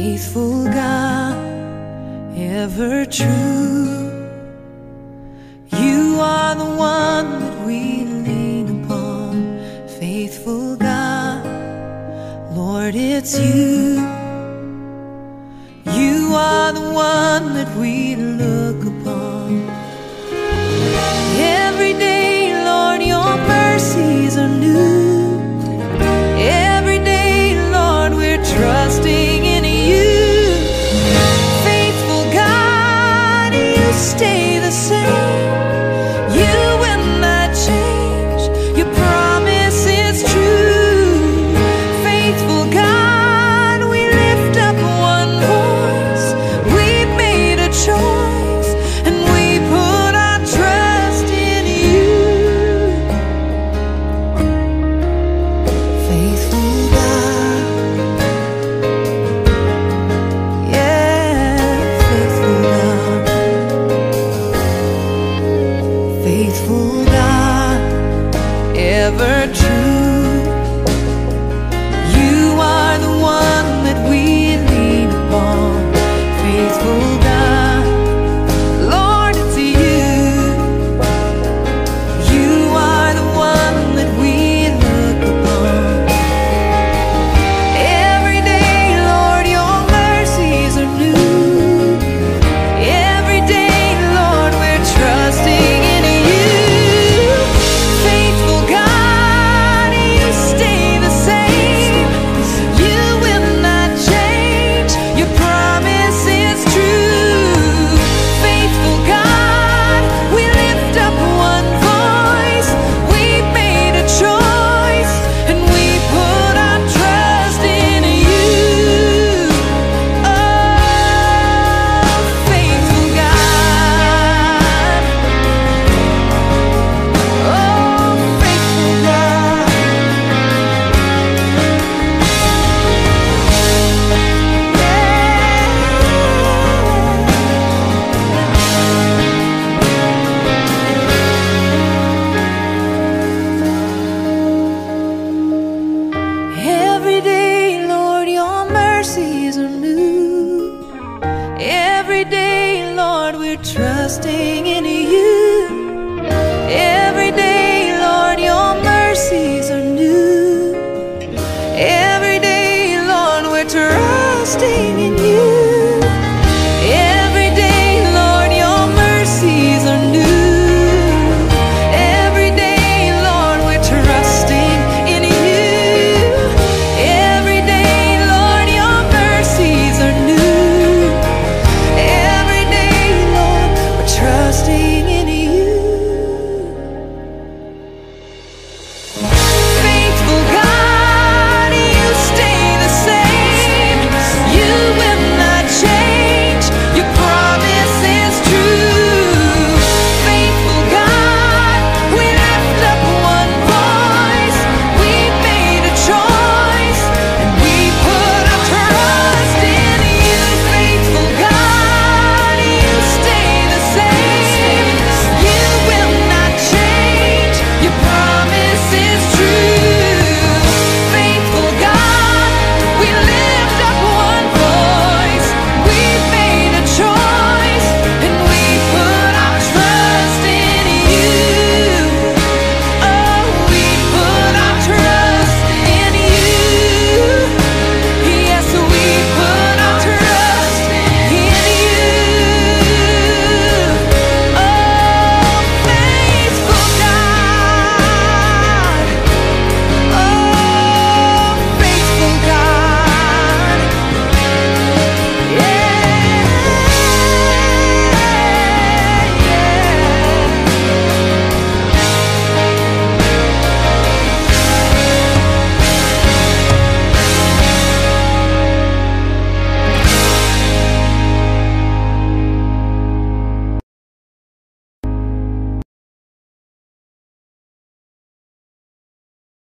Faithful God, ever true. You are the one that we lean upon. Faithful God, Lord, it's you. You are the one that we look upon. Every day, Lord, your mercies are new. Every day, Lord, we're trusting in you. Faithful God, you stay the same. You will not change. Your promise is true. Faithful God, we lift up one voice. We've made a choice, and we put our trust in you. Faithful God, yeah, faithful God. Faithful God, ever true. You are the one that we lean upon. Faithful God, Lord, it's you. You are the one that we look upon. Every day, Lord, your mercies are new. Every day, Lord, we're trusting in you. Faithful God, you stay the same. You will not change. Your promise is true. Faithful God, we lift up one voice. We've made a choice, and we put our trust in you. Oh, faithful God. Oh, faithful God. Every day, Lord, your mercies are new. Every day, Lord, we're trusting in you. Every day, Lord, your mercies are new. Every day, Lord, we're trusting in you.